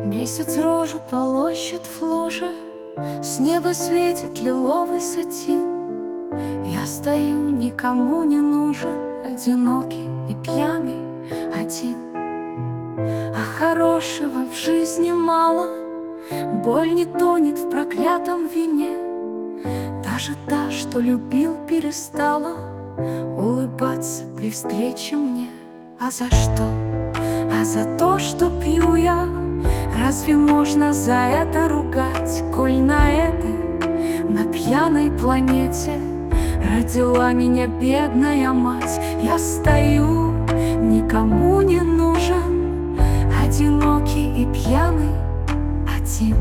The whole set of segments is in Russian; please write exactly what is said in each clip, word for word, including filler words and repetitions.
Месяц рожу полощет в луже, с неба светит лиловый сатин. Я стою, никому не нужен, одинокий и пьяный один. А хорошего в жизни мало, боль не тонет в проклятом вине. Даже та, что любил, перестала улыбаться при встрече мне. А за что? А за то, что пью я. Разве можно за это ругать, коль на этой, на пьяной планете родила меня бедная мать? Я стою, никому не нужен, одинокий и пьяный один.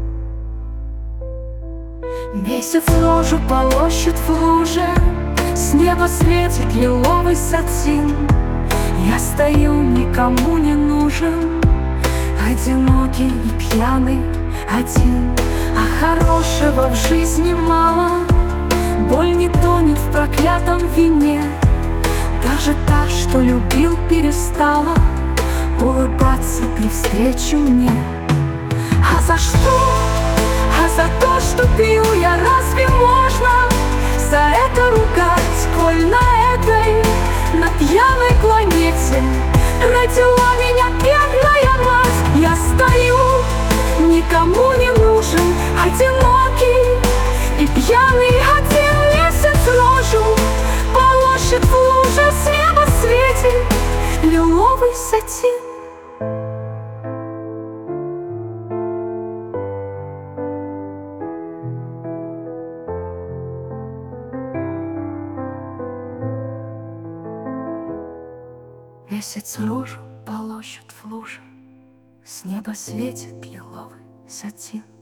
Месяц рожу полощет в луже, с неба светит лиловый сатин. Я стою, никому не нужен, одинокий и пьяный один. А хорошего в жизни мало, боль не тонет в проклятом вине. Даже та, что любил, перестала улыбаться при встрече мне. А за что? А за то, что пью я, разве можно за это ругать, коль на этой, на пьяной планете родила меня бедная мать? Я стою, никому не нужен, одинокий и пьяный один. Месяц рожу полощет в луже, с неба светит лиловый сатин. Месяц рожу полощет в луже, с неба светит лиловый сатин.